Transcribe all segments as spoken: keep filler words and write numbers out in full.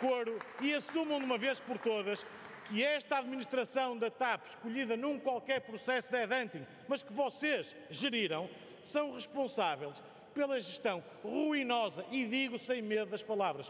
decoro e assumam de uma vez por todas que esta administração da TAP, escolhida num qualquer processo de headhunting, mas que vocês geriram, são responsáveis pela gestão ruinosa, e digo sem medo das palavras,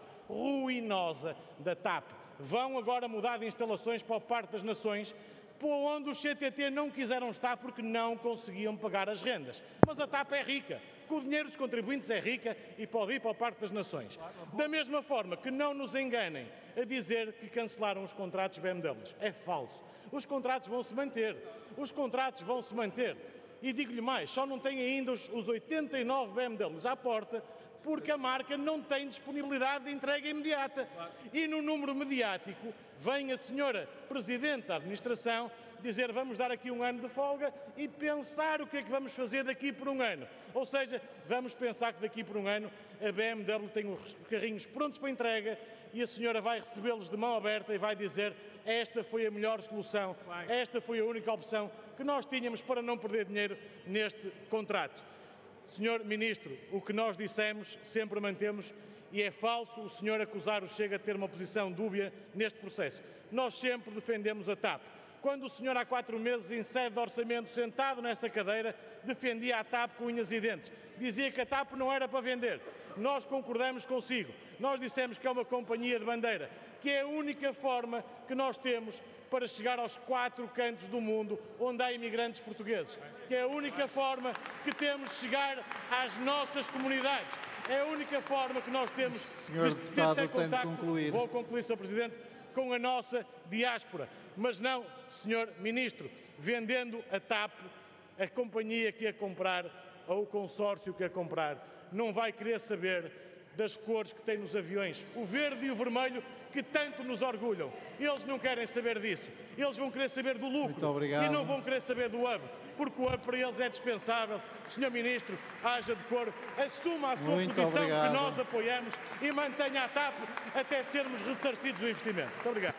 ruinosa da TAP. Vão agora mudar de instalações para o Parque das Nações, por onde os C T T não quiseram estar porque não conseguiam pagar as rendas. Mas a TAP é rica, com o dinheiro dos contribuintes é rica e pode ir para o Parque das Nações. Da mesma forma que não nos enganem a dizer que cancelaram os contratos B M Ws. É falso. Os contratos vão se manter. Os contratos vão se manter. E digo-lhe mais, só não tem ainda os, os oitenta e nove B M Ws à porta porque a marca não tem disponibilidade de entrega imediata. E no número mediático vem a senhora Presidente da Administração dizer vamos dar aqui um ano de folga e pensar o que é que vamos fazer daqui por um ano. Ou seja, vamos pensar que daqui por um ano a B M W tem os carrinhos prontos para entrega e a senhora vai recebê-los de mão aberta e vai dizer esta foi a melhor solução, esta foi a única opção que nós tínhamos para não perder dinheiro neste contrato. senhor Ministro, o que nós dissemos sempre mantemos e é falso o senhor acusar o Chega de ter uma posição dúbia neste processo. Nós sempre defendemos a TAP. Quando o senhor há quatro meses, em sede de orçamento, sentado nessa cadeira, defendia a TAP com unhas e dentes. Dizia que a TAP não era para vender. Nós concordamos consigo. Nós dissemos que é uma companhia de bandeira, que é a única forma que nós temos para chegar aos quatro cantos do mundo onde há imigrantes portugueses. Que é a única forma que temos de chegar às nossas comunidades. É a única forma que nós temos senhor de Deputado, ter contacto. concluir. Vou concluir, senhor Presidente, com a nossa diáspora. Mas não, senhor Ministro, vendendo a TAP, a companhia que a comprar ou o consórcio que a comprar não vai querer saber das cores que tem nos aviões, o verde e o vermelho que tanto nos orgulham. Eles não querem saber disso. Eles vão querer saber do lucro. Muito obrigado. E não vão querer saber do hub, porque o hub para eles é dispensável. senhor Ministro, haja decoro, assuma a sua Muito posição obrigado. que nós apoiamos e mantenha a TAP até sermos ressarcidos do investimento. Muito obrigado.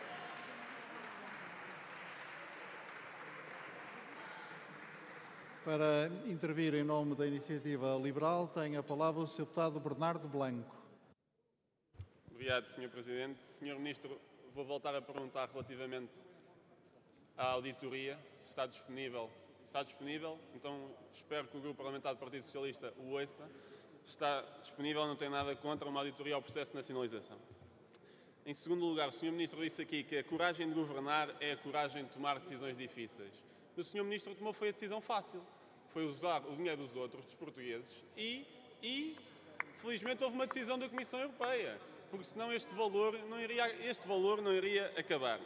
Para intervir em nome da Iniciativa Liberal, tem a palavra o senhor Deputado Bernardo Blanco. Obrigado, senhor Presidente. senhor Ministro, vou voltar a perguntar relativamente à auditoria, se está disponível. Está disponível, então espero que o Grupo Parlamentar do Partido Socialista o ouça. Está disponível, não tem nada contra uma auditoria ao processo de nacionalização. Em segundo lugar, o senhor Ministro disse aqui que a coragem de governar é a coragem de tomar decisões difíceis. O senhor Ministro tomou foi a decisão fácil. Foi usar o dinheiro dos outros, dos portugueses, e, e felizmente houve uma decisão da Comissão Europeia, porque senão este valor não iria, este valor não iria acabar.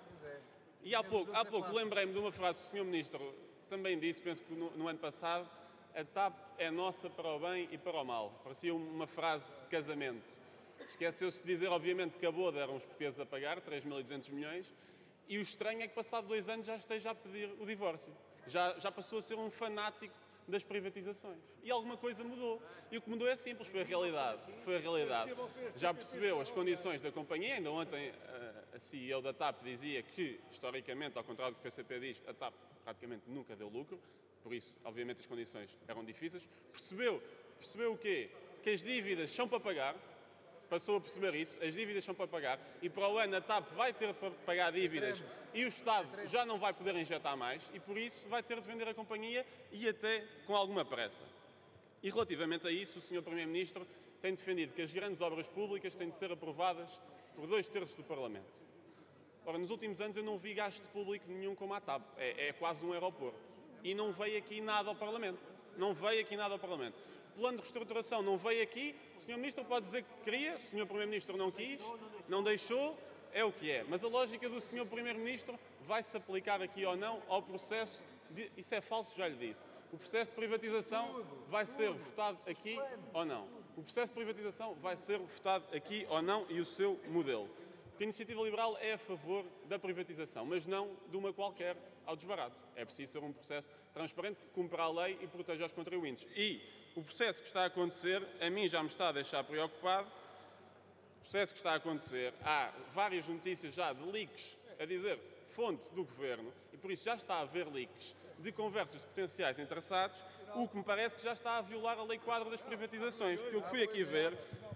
E há pouco, há pouco lembrei-me de uma frase que o senhor Ministro também disse, penso que no, no ano passado, a TAP é nossa para o bem e para o mal. Parecia uma frase de casamento. Esqueceu-se de dizer, obviamente, que a boda eram os portugueses a pagar, três mil e duzentos milhões, e o estranho é que, passado dois anos, já esteja a pedir o divórcio. Já, já passou a ser um fanático das privatizações. E alguma coisa mudou. E o que mudou é simples, foi a realidade. Foi a realidade. Já percebeu as condições da companhia. Ainda ontem a, a C E O da TAP dizia que, historicamente, ao contrário do que o P C P diz, a TAP praticamente nunca deu lucro. Por isso, obviamente, as condições eram difíceis. Percebeu, percebeu o quê? Que as dívidas são para pagar. Passou a perceber isso, as dívidas são para pagar e para o ano a TAP vai ter de pagar dívidas e o Estado já não vai poder injetar mais e por isso vai ter de vender a companhia e até com alguma pressa. E relativamente a isso, o senhor Primeiro-Ministro tem defendido que as grandes obras públicas têm de ser aprovadas por dois terços do Parlamento. Ora, nos últimos anos eu não vi gasto público nenhum como a TAP, é, é quase um aeroporto. E não veio aqui nada ao Parlamento, não veio aqui nada ao Parlamento. O plano de reestruturação não veio aqui, o senhor Ministro pode dizer que queria, o senhor Primeiro-Ministro não quis, não deixou, é o que é. Mas a lógica do senhor Primeiro-Ministro vai-se aplicar aqui ou não ao processo, de, isso é falso, já lhe disse. O processo de privatização vai ser votado aqui ou não. O processo de privatização vai ser votado aqui ou não e o seu modelo. Porque a Iniciativa Liberal é a favor da privatização, mas não de uma qualquer ao desbarato. É preciso ser um processo transparente que cumpra a lei e proteja os contribuintes. E o processo que está a acontecer, a mim já me está a deixar preocupado. O processo que está a acontecer, há várias notícias já de leaks, a dizer, fonte do Governo, e por isso já está a haver leaks de conversas de potenciais interessados, o que me parece que já está a violar a Lei Quadro das Privatizações, porque eu fui aqui ver,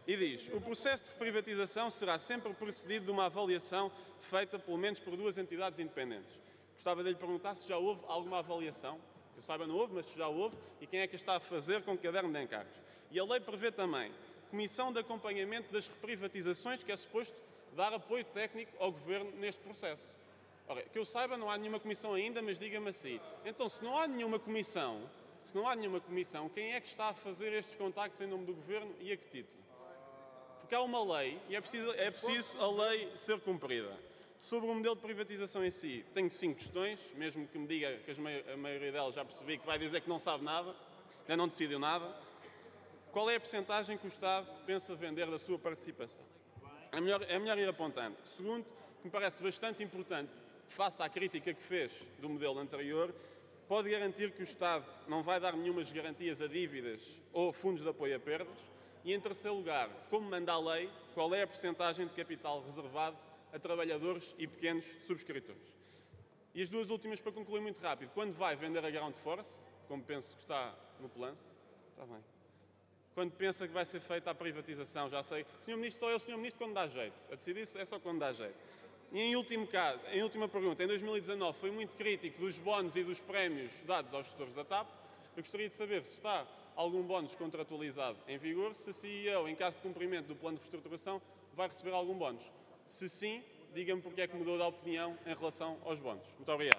E diz, o processo de reprivatização será sempre precedido de uma avaliação feita pelo menos por duas entidades independentes. Gostava de lhe perguntar se já houve alguma avaliação. Eu saiba não houve, mas se já houve, e quem é que está a fazer com o caderno de encargos. E a lei prevê também comissão de acompanhamento das reprivatizações, que é suposto dar apoio técnico ao Governo neste processo. Ora, que eu saiba, não há nenhuma comissão ainda, mas diga-me assim. Então, se não há nenhuma comissão, se não há nenhuma comissão, quem é que está a fazer estes contactos em nome do Governo e a que título? Porque há uma lei e é preciso, é preciso a lei ser cumprida. Sobre o modelo de privatização em si, tenho cinco questões, mesmo que me diga que a maioria delas já percebi que vai dizer que não sabe nada, ainda não decidiu nada. Qual é a percentagem que o Estado pensa vender da sua participação? É melhor, é melhor ir apontando. Segundo, que me parece bastante importante, face à crítica que fez do modelo anterior, pode garantir que o Estado não vai dar nenhumas garantias a dívidas ou fundos de apoio a perdas? E, em terceiro lugar, como manda a lei, qual é a percentagem de capital reservado a trabalhadores e pequenos subscritores? E as duas últimas, para concluir muito rápido. Quando vai vender a Ground Force, como penso que está no plano, está bem. Quando pensa que vai ser feita a privatização, já sei. senhor Ministro, só é o senhor Ministro quando dá jeito. A decidir isso é só quando dá jeito. E em último caso, em última pergunta, em dois mil e dezanove foi muito crítico dos bónus e dos prémios dados aos gestores da TAP. Eu gostaria de saber se está algum bónus contratualizado em vigor, se a C E O, em caso de cumprimento do plano de reestruturação, vai receber algum bónus. Se sim, diga-me porque é que mudou de opinião em relação aos bónus. Muito obrigado.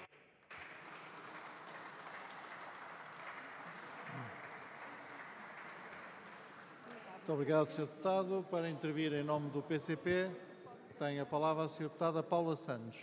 Muito obrigado, senhor Deputado. Para intervir em nome do P C P, tem a palavra a senhora Deputada Paula Santos.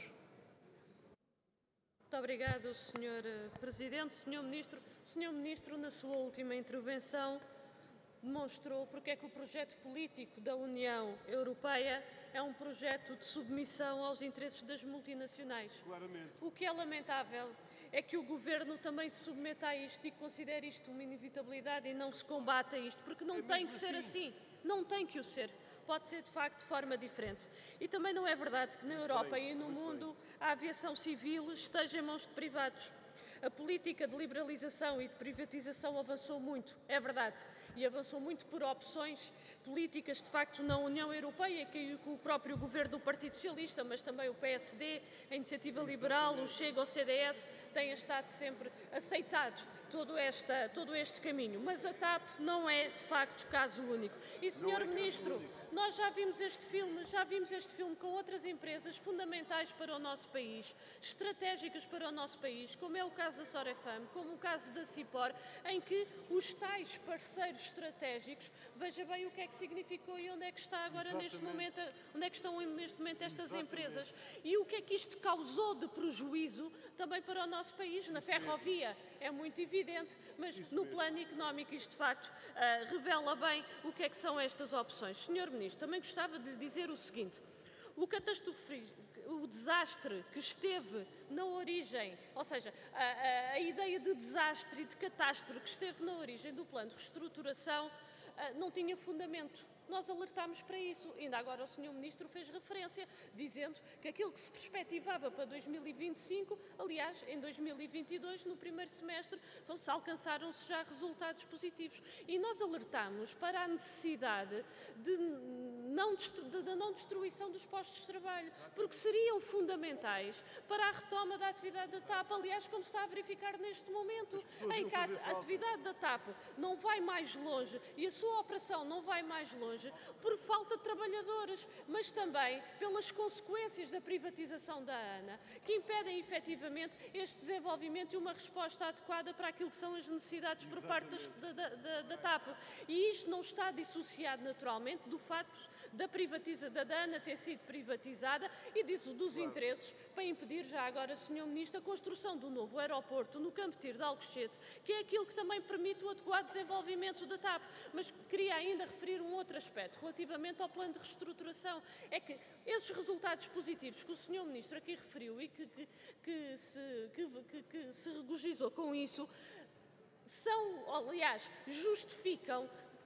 Muito obrigado, senhor Presidente. senhor Ministro, senhor Ministro, na sua última intervenção, demonstrou porque é que o projeto político da União Europeia é um projeto de submissão aos interesses das multinacionais. Claramente. O que é lamentável é que o Governo também se submeta a isto e considere isto uma inevitabilidade e não se combata isto, porque não tem que ser assim, não tem que o ser. Pode ser, de facto, de forma diferente. E também não é verdade que na Europa e no mundo a aviação civil esteja em mãos de privados. A política de liberalização e de privatização avançou muito, é verdade, e avançou muito por opções políticas, de facto, na União Europeia, que o próprio governo do Partido Socialista, mas também o P S D, a Iniciativa Liberal, o Chega, o C D S, têm estado sempre aceitado todo, esta, todo este caminho. Mas a TAP não é, de facto, caso único. E, senhor Ministro, nós já vimos este filme, já vimos este filme com outras empresas fundamentais para o nosso país, estratégicas para o nosso país, como é o caso da Sorefam, como o caso da Cipor, em que os tais parceiros estratégicos, veja bem o que é que significou e onde é que está agora Exatamente. neste momento, onde é que estão neste momento estas Exatamente. empresas e o que é que isto causou de prejuízo também para o nosso país, na ferrovia. É muito evidente, mas Isso no mesmo. plano económico isto de facto uh, revela bem o que é que são estas opções. Senhor Ministro, também gostava de lhe dizer o seguinte, o catastrófico, o desastre que esteve na origem, ou seja, a, a, a ideia de desastre e de catástrofe que esteve na origem do plano de reestruturação uh, não tinha fundamento. Nós alertámos para isso. Ainda agora o senhor Ministro fez referência, dizendo que aquilo que se perspectivava para dois mil e vinte e cinco, aliás, em dois mil e vinte e dois, no primeiro semestre, alcançaram-se já resultados positivos. E nós alertámos para a necessidade de não, de, de não destruição dos postos de trabalho, porque seriam fundamentais para a retoma da atividade da TAP, aliás, como se está a verificar neste momento, em que a, a atividade da TAP não vai mais longe e a sua operação não vai mais longe, por falta de trabalhadores, mas também pelas consequências da privatização da ANA, que impedem efetivamente este desenvolvimento e uma resposta adequada para aquilo que são as necessidades por parte da, da, da, da TAP. E isto não está dissociado naturalmente do facto da, privatiza, da ANA ter sido privatizada e dos interesses para impedir já agora, senhor Ministro, a construção do novo aeroporto no Campo Tir de Alcochete, que é aquilo que também permite o adequado desenvolvimento da TAP. Mas queria ainda referir um outro aspecto relativamente ao plano de reestruturação, é que esses resultados positivos que o senhor Ministro aqui referiu e que, que, que, se, que, que, que se regozijou com isso, são, aliás, justificam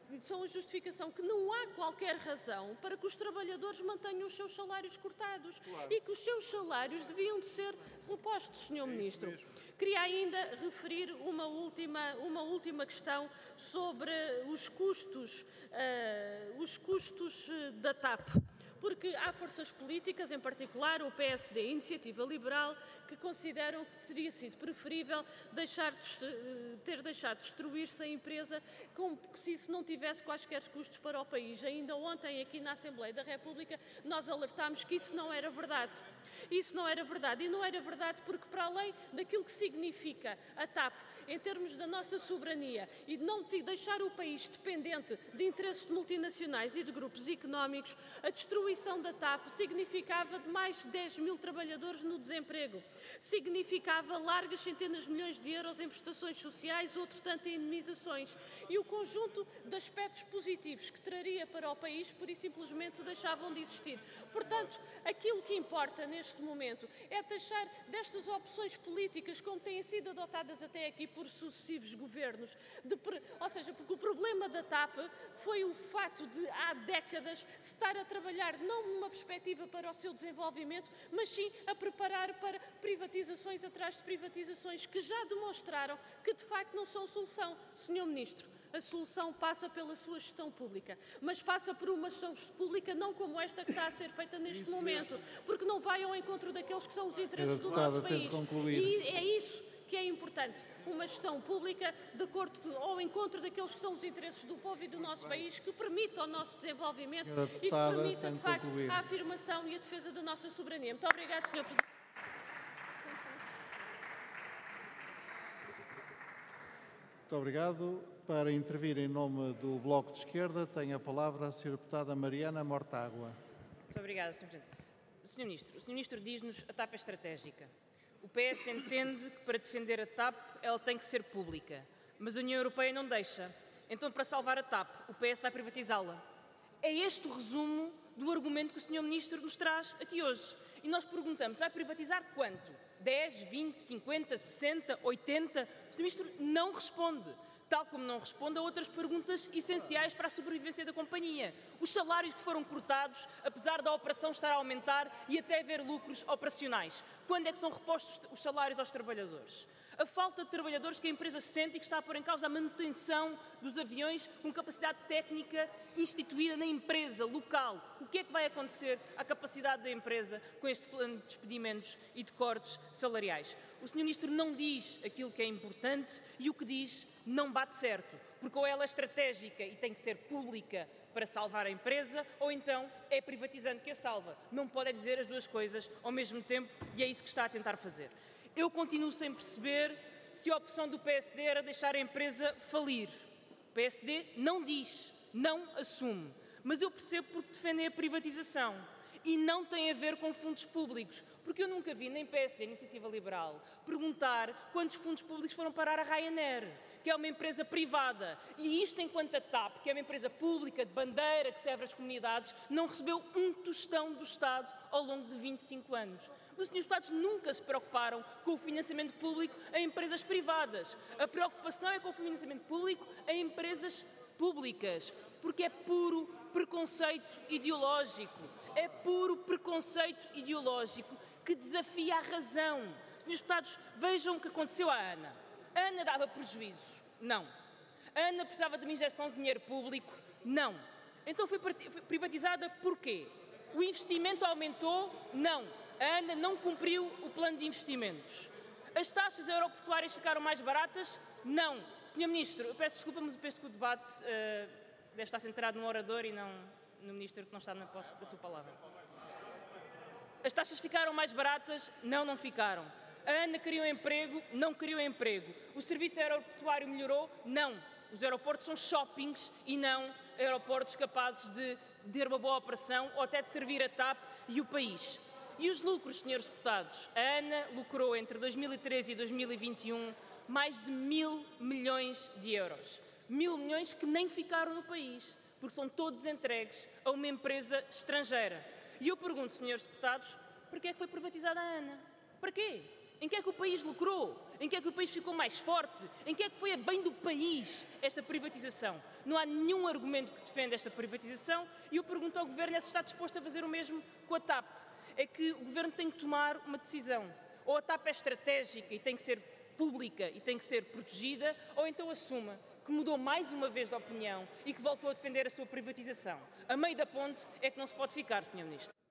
são a justificação que não há qualquer razão para que os trabalhadores mantenham os seus salários cortados claro. E que os seus salários deviam de ser repostos, senhor Ministro. Queria ainda referir uma última, uma última questão sobre os custos, uh, os custos da TAP. Porque há forças políticas, em particular o P S D e a Iniciativa Liberal, que consideram que teria sido preferível deixar de, ter deixado destruir-se a empresa como se isso não tivesse quaisquer custos para o país. Ainda ontem, aqui na Assembleia da República, nós alertámos que isso não era verdade. Isso não era verdade. E não era verdade porque, para além daquilo que significa a TAP em termos da nossa soberania e de não deixar o país dependente de interesses de multinacionais e de grupos económicos, a destruição da TAP significava de mais de dez mil trabalhadores no desemprego, significava largas centenas de milhões de euros em prestações sociais, outro tanto em indemnizações, e o conjunto de aspectos positivos que traria para o país, por e simplesmente deixavam de existir. Portanto, aquilo que importa neste momento é deixar destas opções políticas, como têm sido adotadas até aqui por sucessivos governos, de, ou seja, porque o problema da TAP foi o fato de, há décadas, estar a trabalhar não numa perspectiva para o seu desenvolvimento, mas sim a preparar para privatizações atrás de privatizações que já demonstraram que, de facto, não são solução. senhor Ministro, a solução passa pela sua gestão pública, mas passa por uma gestão pública não como esta que está a ser feita neste isso momento, mesmo. Porque não vai ao encontro daqueles que são os interesses do nosso país. E é isso que é importante, uma gestão pública de acordo ao encontro daqueles que são os interesses do povo e do nosso país, que permita o nosso desenvolvimento e que permita, de facto, a afirmação e a defesa da nossa soberania. Muito obrigado, senhor Presidente. Muito obrigado. Para intervir em nome do Bloco de Esquerda, tem a palavra a senhora deputada Mariana Mortágua. Muito obrigada, senhor Presidente. senhor Ministro, o senhor Ministro diz-nos a TAP é estratégica. O P S entende que para defender a TAP ela tem que ser pública, mas a União Europeia não deixa. Então, para salvar a TAP, o P S vai privatizá-la. É este o resumo do argumento que o senhor Ministro nos traz aqui hoje. E nós perguntamos, vai privatizar quanto? dez, vinte, cinquenta, sessenta, oitenta? O senhor Ministro não responde. Tal como não responde a outras perguntas essenciais para a sobrevivência da companhia. Os salários que foram cortados, apesar da operação estar a aumentar e até haver lucros operacionais. Quando é que são repostos os salários aos trabalhadores? A falta de trabalhadores que a empresa sente e que está a pôr em causa a manutenção dos aviões com capacidade técnica instituída na empresa local. O que é que vai acontecer à capacidade da empresa com este plano de despedimentos e de cortes salariais? O senhor Ministro não diz aquilo que é importante e o que diz não bate certo, porque ou ela é estratégica e tem que ser pública para salvar a empresa, ou então é privatizando que a salva. Não pode dizer as duas coisas ao mesmo tempo e é isso que está a tentar fazer. Eu continuo sem perceber se a opção do P S D era deixar a empresa falir. O P S D não diz, não assume, mas eu percebo porque defendem a privatização. E não tem a ver com fundos públicos, porque eu nunca vi, nem P S D, Iniciativa Liberal, perguntar quantos fundos públicos foram parar a Ryanair, que é uma empresa privada. E isto enquanto a TAP, que é uma empresa pública, de bandeira, que serve às comunidades, não recebeu um tostão do Estado ao longo de vinte e cinco anos. Os senhores deputados nunca se preocuparam com o financiamento público a empresas privadas. A preocupação é com o financiamento público a empresas públicas, porque é puro preconceito ideológico. É puro preconceito ideológico que desafia a razão. Senhores deputados, vejam o que aconteceu à Ana. A Ana dava prejuízo? Não. A Ana precisava de uma injeção de dinheiro público? Não. Então foi privatizada porquê? O investimento aumentou? Não. A Ana não cumpriu o plano de investimentos. As taxas aeroportuárias ficaram mais baratas? Não. senhor Ministro, eu peço desculpa, mas eu penso que o debate uh, deve estar centrado no orador e não no Ministro que não está na posse da sua palavra. As taxas ficaram mais baratas? Não, não ficaram. A Ana criou emprego? Não criou emprego. O serviço aeroportuário melhorou? Não. Os aeroportos são shoppings e não aeroportos capazes de ter uma boa operação ou até de servir a TAP e o país. E os lucros, senhores deputados? A Ana lucrou entre dois mil e treze e dois mil e vinte e um mais de mil milhões de euros. Mil milhões que nem ficaram no país, porque são todos entregues a uma empresa estrangeira. E eu pergunto, senhores deputados, para que é que foi privatizada a Ana? Para quê? Em que é que o país lucrou? Em que é que o país ficou mais forte? Em que é que foi a bem do país esta privatização? Não há nenhum argumento que defenda esta privatização e eu pergunto ao Governo se está disposto a fazer o mesmo com a TAP. É que o Governo tem que tomar uma decisão. Ou a TAP é estratégica e tem que ser pública e tem que ser protegida, ou então assuma que mudou mais uma vez de opinião e que voltou a defender a sua privatização. A meio da ponte é que não se pode ficar, senhor Ministro.